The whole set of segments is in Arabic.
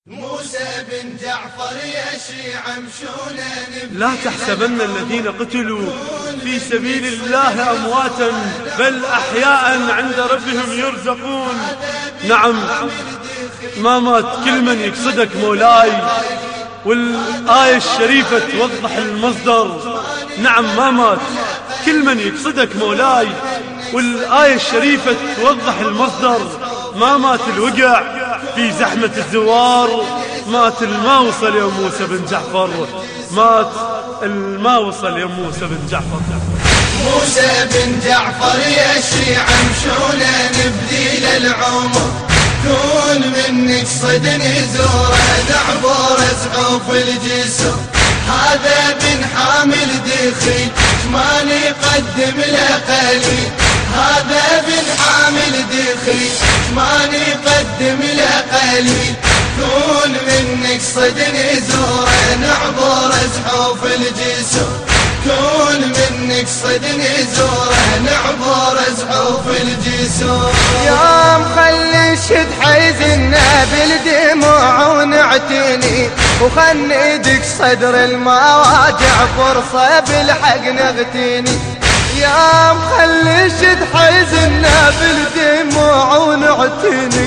موسى بن جعفر يا شيعة مشونا لا تحسبن الذين قتلوا في سبيل الله أمواتا بل أحياء عند ربهم يرزقون. نعم، ما مات كل من يقصدك مولاي، والآية الشريفة توضح المصدر. نعم، ما مات كل من يقصدك مولاي، والآية الشريفة توضح المصدر. ما مات الوقع في زحمة الزوار، مات الماوصل يا موسى بن جعفر، مات الماوصل يا موسى بن جعفر. موسى بن جعفر يا شيعة مشونا نبذيل العمر، كون منك صدني زوره نعبر زحوف الجسر. هذا بن حامل دخيل ما نقدم له قليل، هذا بن حامل دخيل ما نقدم له قليل. كون منك صدني زوره نعبر زحوف الجسر، كون منك صدني زوره نعبر زحوف الجسر. يا مخلي شد حيزنا بالدموع ونعتني، وخندق صدر المواجع فرصة بالحق نغتني. يا مخلي شد حيزنا بالدموع ونعتني،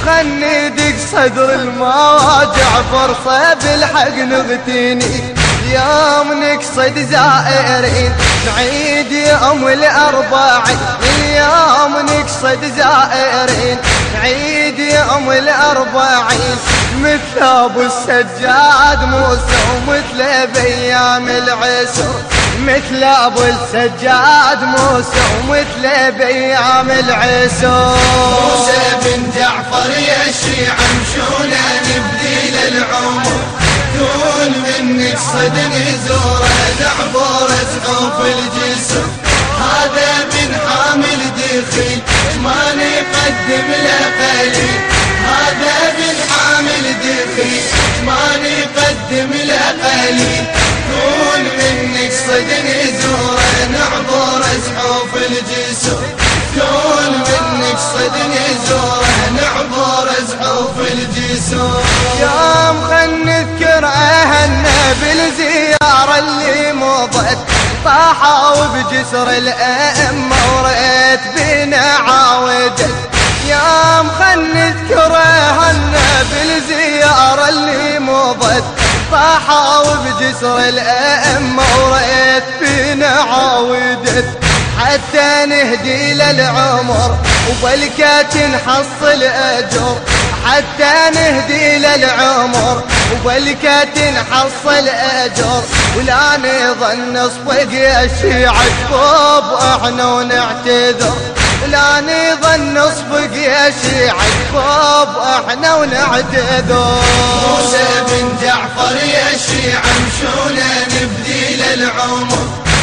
خندق صدر المواجع فرصة بالحق نغتني. يوم نقصد زائرين نعيد يوم الأربعين، اليوم نقصد زائرين نعيد يوم الأربعين. مثل أبو السجاد موسى ومثل بأيام العسر، مثل أبو السجاد موسى ومثل بأيام العسر. موسى بن جعفر يا شيعة مشونا نبذيل العمر، كون منك صدني زوره نعبر زحوف الجسر. هذا بن حامل دخيل ما نقدم له قليل، هذا بن حامل دخيل ما نقدم له قليل. كون منك صدني زوره نعبر زحوف الجسر، كون منك صدني زوره نعبر زحوف الجسر. يوم خل نذكر أهلنا بالزيارة اللي مضت، طاحوا بجسر الأئمة وريت بنا عاودت. يوم خل نذكر أهلنا بالزيارة اللي مضت، طاحوا بجسر الأئمة وريت بنا عاودت. حتى نهدي للعمر وبلكات نحصل أجر، حتى نهدي للعمر وبلكات نحصل أجر. ولا نظن نصفق يا شيعة كوب احنا ونعتذر، ولا نظن نصفق يا شيعة كوب احنا ونعتذر. موسى بن جعفر يا شيعة مشونا نبذيل العمر،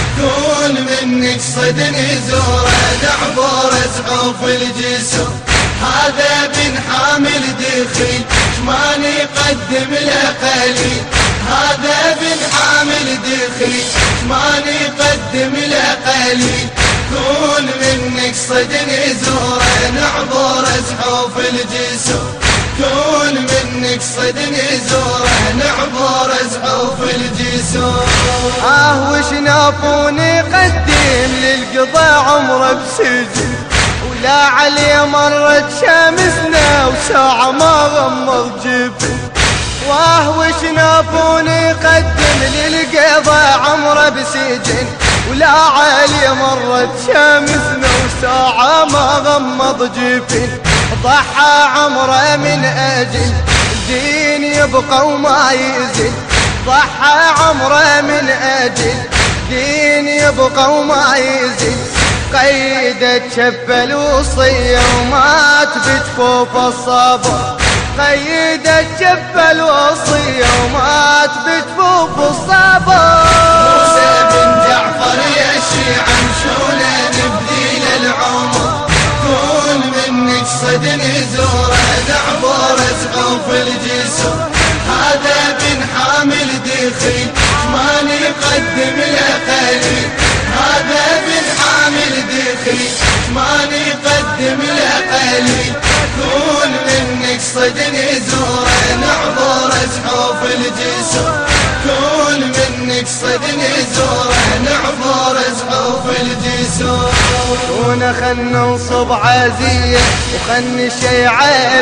كون منك صدني زوره نعبر زحوف الجسر. هذا بن حامل دخيل ما نقدم له قليل، هذا بن حامل دخيل ما نقدم له قليل. كون منك صدني زوره نعبر زحوف الجسر، كون منك صدني زوره نعبر زحوف الجسر. وش نافوني قدم للقضاء عمره بسجن، ولا علي مرت شمسنا وساعة ما غمض جبن. وش نافوني قدم للقضاء عمره بسجن، ولا علي مرت شمسنا وساعة ما غمض جبن. ضحى عمره من أجل الدين يبقى وما يزل، ضحى عمره من أجل دين يبقى وما يزل. قيدت شف الوصية ومات بجفوف الصبر، قيدت شف الوصية ومات بجفوف الصبر. موسى بن جعفر يا شيعة مشونا نبذيل العمر، كون منك صدني زوره نعبر زحوف الجسر. هذا بن حامل دخيل ما نقدم له قليل، هذا بن حامل دخيل ما نقدم له قليل. كون منك صدني زوره نعبر الجسور، كون منك صدني زوره نعبر زحوف الجسور. كون خل ننصب عزية وخل نشيعه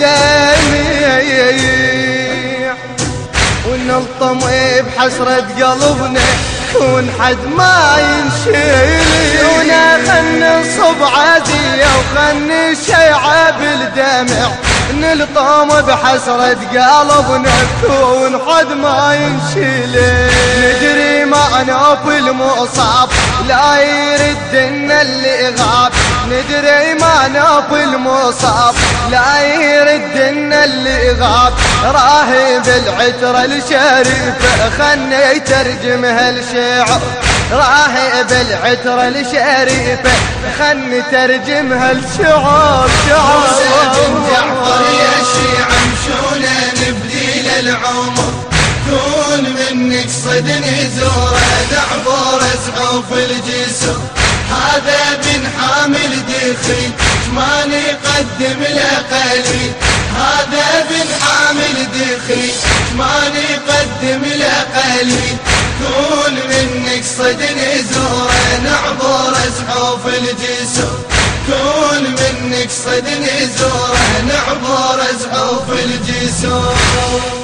بالدميع ونلطم بحسرة قلبنا كون حد ما ينشيل. كون خل ننصب عزية وخل نشيعه بالدمع نلطم بحسرة قلبنا كون حد ما ينشيل. ندري معنا في المصاب لا يردنا اللي غاب، ندري معنا في المصاب لا يردنا اللي غاب. راهب العترة الشريفة خلني يترجمها الشعر، راهب العترة الشريفة خلني ترجمها الشعر. موسى بن جعفر يا شيعة مشونا نبديل العمر، كون منك صدني زوره نعبر زحوف الجسر. هذا بن حامل دخيل شمان يقدم له قليل، هذا بن حامل دخيل شمان يقدم له قليل. كون منك صدني زوره نعبر زحوف الجسر، كون منك صدني زوره نعبر زحوف الجسور.